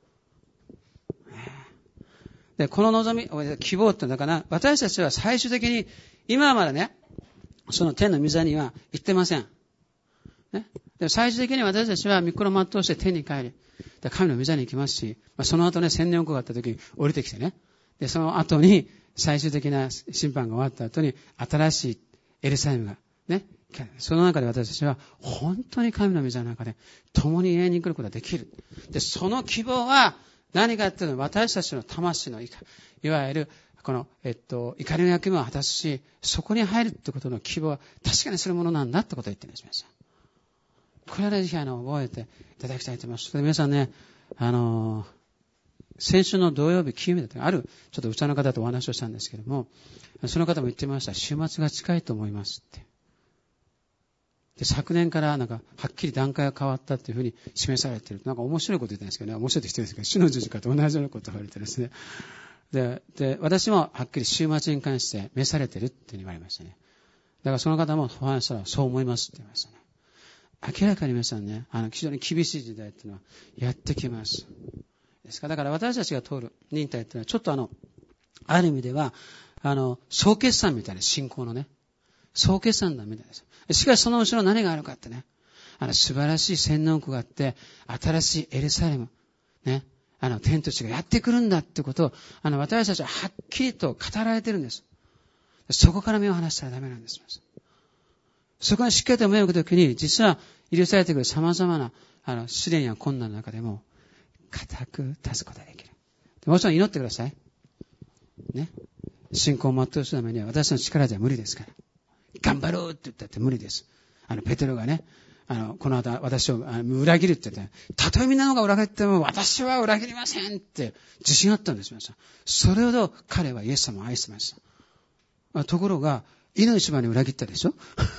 で、この望み、希望ってだから、私たちは最終的に、今はまだね、その天の御座には行ってません。ね。で最終的に私たちは御心を全うして天に帰り、で神の御座に行きますし、まあ、その後ね、千年後があった時に降りてきてね。で、その後に、最終的な審判が終わった後に、新しいエルサレムが、ね。その中で私たちは、本当に神の御座の中で、共に永遠に来ることができる。で、その希望は、何かっていうのは、私たちの魂のいわゆる、この、えっと、怒りの役目を果たすし、そこに入るってことの希望は、確かにするものなんだってことを言ってるんです。これはぜひ、あの、覚えていただきたいと思います。皆さんね、あの、先週の土曜日、金曜日だったある、ちょっとうちの方とお話をしたんですけども、その方も言ってました。週末が近いと思いますって。で、昨年からなんか、はっきり段階が変わったっていうふうに示されている。なんか面白いこと言ってるんですけどね、面白いって言ってるんですけど、主の十字架と同じようなことを言われてですね。で、で、私もはっきり週末に関して召されてるって言われましたね。だからその方もお話したらそう思いますって言いましたね。明らかに皆さんね、あの、非常に厳しい時代っていうのはやってきます。ですから、だから私たちが通る忍耐っていうのはちょっとあの、ある意味では、あの、総決算みたいな信仰のね、総決算だみたいです。しかしその後ろ何があるかってね、 あの素晴らしい洗脳区があって、新しいエルサレム、ね、あの天と地がやってくるんだってことを、あの私たちははっきりと語られてるんです。そこから目を離したらダメなんです。そこにしっかりと目を向くときに、実は許されてくる様々なあの試練や困難の中でも、固く立つことができる。もちろん祈ってください。ね。信仰を全うするためには私の力では無理ですから。頑張ろうって言ったって無理です。あの、ペテロがね、あの、この後私を裏切るって言って、たとえみんなのが裏切っても私は裏切りませんって自信あったんですよ。それほど彼はイエス様を愛してました。ところが、命まで裏切ったでしょ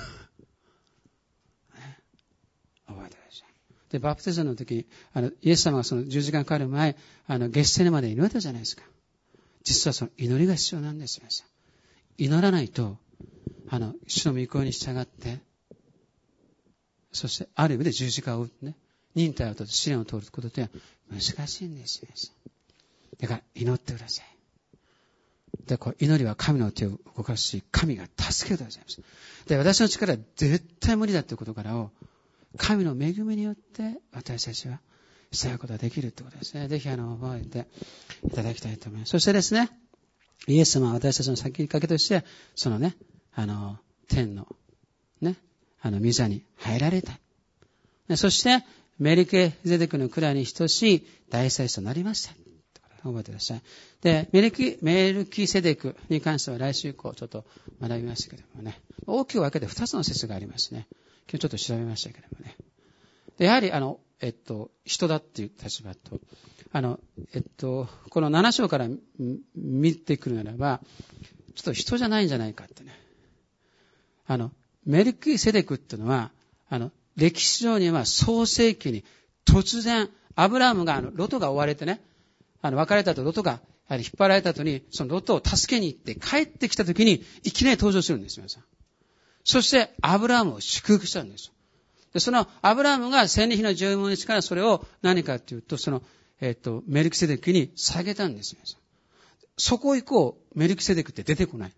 覚えてらっしゃい。で、バプテスマの時、あの、イエス様がそのじゅうじかんかかる前、あの、ゲッセネまで祈ったじゃないですか。実はその祈りが必要なんですよ。祈らないと、あの、主の御声に従って、そして、ある意味で十字架を打ってね、忍耐を取って試練を通ることって難しいんですよ。だから祈ってください。で、こう祈りは神の手を動かし、神が助けてくださいます。で、私の力は絶対無理だということからを、神の恵みによって私たちは従うことができるということですね。ぜひあの、覚えていただきたいと思います。そしてですね、イエス様は私たちの先駆けとして、そのね、あの、天の、ね、あの、御座に入られた。そして、メルケゼデクの位に等しい大祭司となりました。覚えてください。で、メルキ、メルキセデクに関しては来週以降ちょっと学びましたけれどもね。大きく分けて二つの説がありますね。今日ちょっと調べましたけれどもね。で、やはりあの、えっと、人だっていう立場と、あの、えっと、このなな章から見てくるならば、ちょっと人じゃないんじゃないかってね。あの、メルキセデクっていうのは、あの、歴史上には創世記に突然、アブラハムが、あの、ロトが追われてね、あの、別れた後、ロトが、引っ張られた後に、そのロトを助けに行って帰ってきた時に、いきなり登場するんですよ、皆さん。そして、アブラハムを祝福したんですよ。で、その、アブラハムが千里日の十分の日からそれを何かというと、その、えっと、メルキセデクに下げたんですよ、皆さん。そこ以降、メルキセデクって出てこない。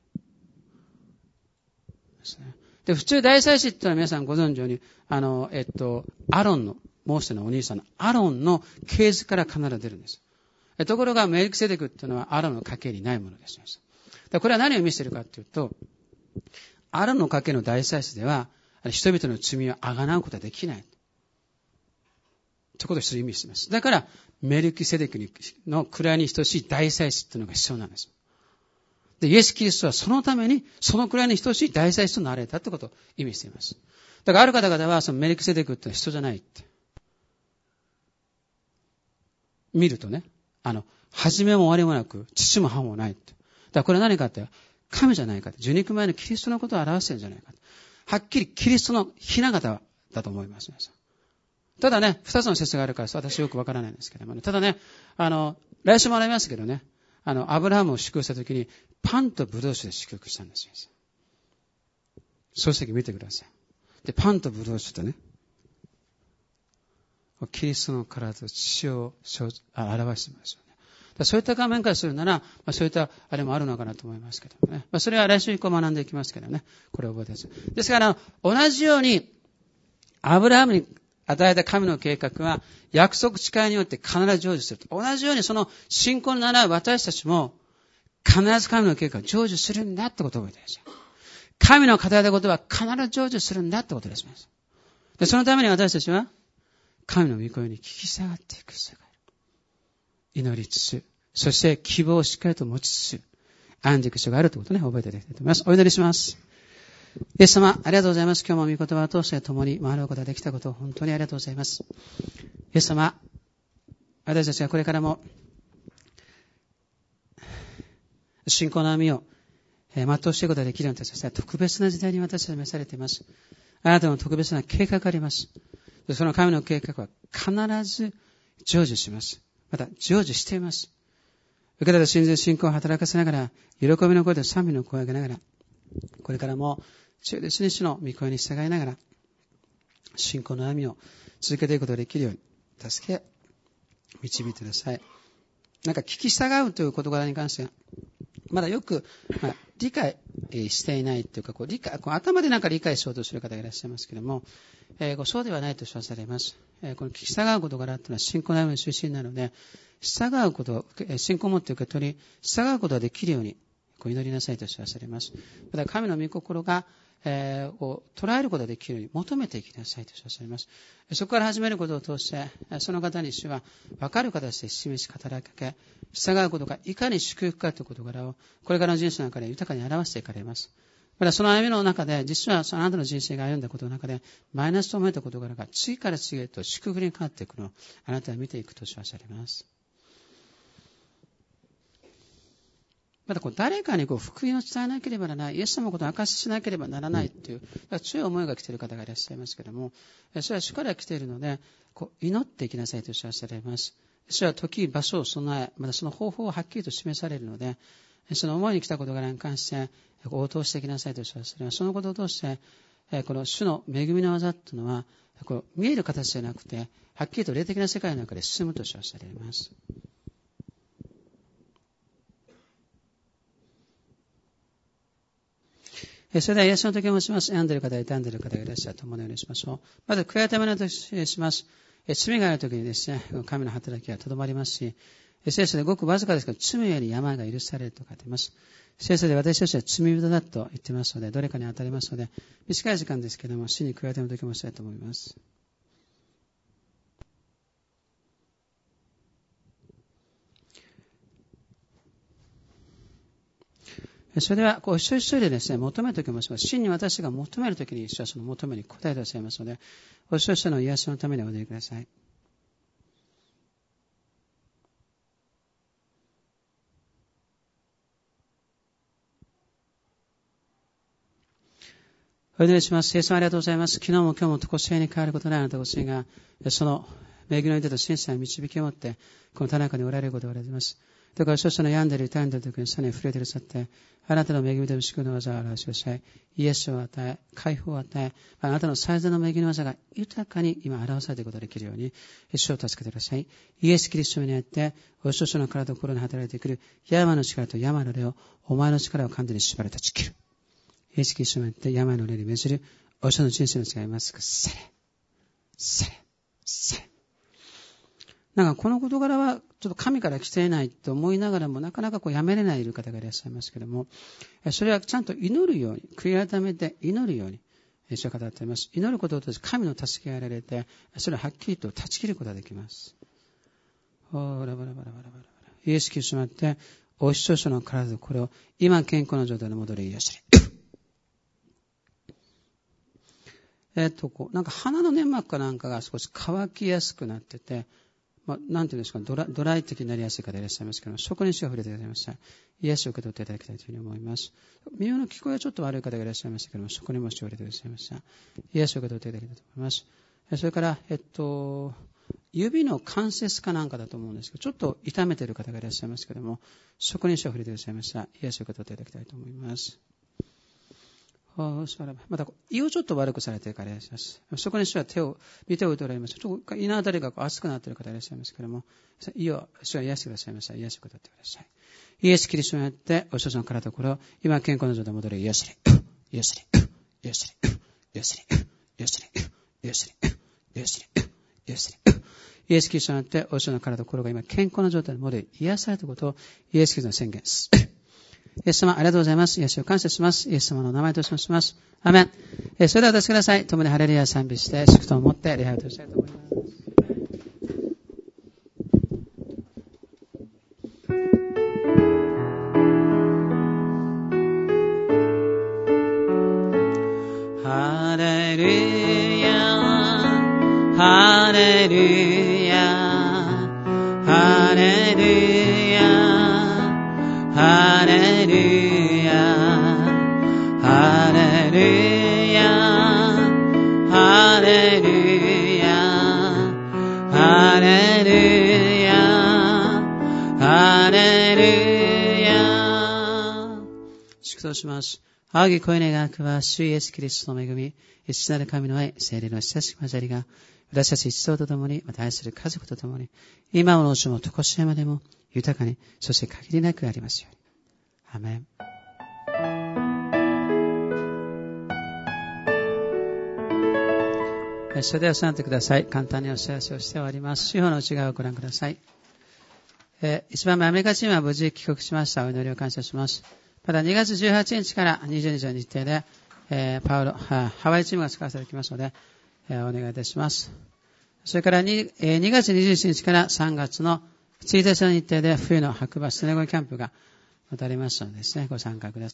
ですね。で、普通大祭司ってのは皆さんご存知のように、あの、えっと、アロンの、モーセのお兄さんのアロンの系図から必ず出るんです。ところが、メルキセデクっていうのはアロンの家系にないものです。これは何を見せているかというと、アロンの家系の大祭司では、人々の罪をあがなうことはできない。ということを一つ意味しています。だから、メルキセデクの位に等しい大祭司というのが必要なんです。で、イエス・キリストはそのために、その位に等しい大祭司となれたということを意味しています。だから、ある方々は、そのメルキセデクって人じゃないって。見るとね、あの、始めも終わりもなく、父も母もないって。だからこれは何かって、神じゃないかって。受肉前のキリストのことを表してるんじゃないかって。はっきりキリストのひな形だと思います。ただね、二つの説があるから、私よくわからないんですけどもね。ただね、あの、来週も学びますけどね、あの、アブラハムを祝福したときに、パンとブドウ酒で祝福したんですよ。漱石見てください。で、パンとブドウ酒とね、キリストの体と血を表してますよね。そういった画面からするなら、まあ、そういったあれもあるのかなと思いますけどもね。まあ、それは来週以降学んでいきますけどね。これを覚えてください。ですから、同じように、アブラハムに与えた神の計画は、約束誓いによって必ず成就すると。同じように、その信仰に習う私たちも、必ず神の計画を成就するんだってことを覚えてください。神の語られたことは必ず成就するんだってことです。で、そのために私たちは、神の御声に聞き従っていく必要がある。祈りつつ、そして希望をしっかりと持ちつつ、歩んでいく必要があるということをね、覚えていただきたいと思います。お祈りします。イエス様、ありがとうございます。今日も御言葉を通して共に回ることができたことを本当にありがとうございます。イエス様、私たちがこれからも、信仰の歩みを全うしていくことができるように私たちは特別な時代に私たちは召されています。あなたの特別な計画があります。その神の計画は必ず成就します。また成就しています。受けた信心信仰を働かせながら、喜びの声と賛美の声を上げながら、これからも忠実に主の御声に従いながら、信仰の歩みを続けていくことができるように、助け、導いてください。なんか聞き従うという事柄に関しては、まだよく、まあ、理解していないというか、こう理解こう頭でなんか理解しようとする方がいらっしゃいますけれども、 えー、そうではないと称されます。えー、この聞き従う事柄というのは信仰の歩みの中心なので、従うことを、信仰を持って受け取り、従うことができるようにこう祈りなさいと称されます。また神の御心が、えー、を捉えることができるように求めていきなさいと称されます。そこから始めることを通して、その方に主は分かる形で示し語らかけ、従うことがいかに祝福かという事柄をこれからの人生の中で豊かに表していかれます。またその歩みの中で、実はそのあなたの人生が歩んだことの中で、マイナスと思えた事柄が次から次へと祝福に変わっていくのをあなたは見ていくと称されます。またこう誰かにこう福音を伝えなければならない、イエス様のことを証ししなければならないという強い思いが来ている方がいらっしゃいますけれども、それは主から来ているので、こう祈っていきなさいと称されます。それは時、場所を備え、またその方法をはっきりと示されるので、その思いに来た事柄に関して応答していきなさいと称されます。そのことを通して、この主の恵みの技というのは、こう見える形じゃなくて、はっきりと霊的な世界の中で進むと称されます。それでは、イエスの時を申します。病んでいる方、傷んでいる方がいらっしゃると思うようにしましょう。まず、悔い改めのとします。罪がある時にですね、神の働きがとどまりますし、聖書でごくわずかですけど、罪より病が許されると書いています。聖書で私たちは罪人だと言ってますので、どれかに当たりますので、短い時間ですけども、死に悔い改めの時を申したいと思います。それでは、こう一人一人でですね、求めるときもします。真に私が求めるときに、一緒はその求めに応えてくださいますので、お一人一人の癒しのためにお祈りください。お祈りします。イエス様ありがとうございます。昨日も今日も常しえに変わることないあなたご自身が、その恵みの手と真摯な導きを持って、この田中におられることがあります。だから、少々の病んでいる、痛んでいるときに、さらに触れてくださって、あなたの恵みと祝福の技を表してください。イエスを与え、解放を与え、あなたの最善の恵みの技が豊かに今表されていくことができるように、主を助けてください。イエス・キリストにあって、お少々の体と心に働いてくる、病の力と病の霊を、お前の力を完全に縛り断ち切る。イエス・キリストにあって、病の霊に命じる、お少々の人生の違います。され、され、され。なんかこの事柄はちょっと神から来ていないと思いながらもなかなかこうやめれないいる方がいらっしゃいますけれども、それはちゃんと祈るように、悔い改めて祈るように、主は語っています。祈ることを通して神の助けが得られて、それをはっきりと断ち切ることができます。イエス・キリストにあって、お一人の体とこれを今健康な状態に戻り癒しれ。えっと、こう、なんか鼻の粘膜かなんかが少し乾きやすくなってて、まあ、なんていうんですか、ドラ、ドライ的になりやすい方いらっしゃいますけども、そこに主が触れてくださいました。癒しを受け取っていただきたいというふうに思います。耳の聞こえがちょっと悪い方がいらっしゃいましたけども、そこにも主が触れてくださいました。癒しを受け取っていただきたいと思います。それから、えっと、指の関節かなんかだと思うんですけど、ちょっと痛めている方がいらっしゃいますけども、そこに主が触れてくださいました。癒しを受け取っていただきたいと思います。また、胃をちょっと悪くされている方がいらっしゃいます。そこに主は手を、見ておいておられます。ちょっと胃のあたりが熱くなっている方がいらっしゃいますけれども、胃を主は癒してくださいました。癒しを受け取ってください。イエス・キリストによって、お一つの体ところ、今健康な状態に戻り、癒しれ、癒しれ、癒しれ、癒しれ、癒しれ、癒しれ、癒しれ、癒しれ。イエス・キリストによって、お一つの体と心が今健康な状態に戻り、癒されたことを、イエス・キリストの宣言です。イエス様、ありがとうございます。イエスを感謝します。イエス様の名前とします。アメン。えそれではお助けください。共にハレルヤ賛美して、祝祷を持って礼拝をとしたいと思います。ハレルヤ、ハレルヤ、ハレルヤ、ハレルヤ、ハレルヤ、ハレルヤ、ハレルヤ、ハレルヤ。祝祷します。仰ぎ声願わくは、主イエスキリストの恵み、父なる神の愛、聖霊の親しく交わりが、私たち一同と共に、また愛する家族と共に、今ものうちもとこしえまでも、豊かに、そして限りなくありますように。アメン。 それでは収まってください。簡単にお知らせをして終わります。司法の内側をご覧ください。えー、一番目、アメリカチームは無事帰国しました。お祈りを感謝します。またにがつじゅうはちにちからにじゅうにちの日程で、えー、パウロ、ハワイチームが使わせてきますので、えー、お願いいたします。それから 2, えー、にがつにじゅうしちにちからさんがつのついたちの日程で冬の白馬スネゴキャンプが渡りますのでですね、ご参加ください。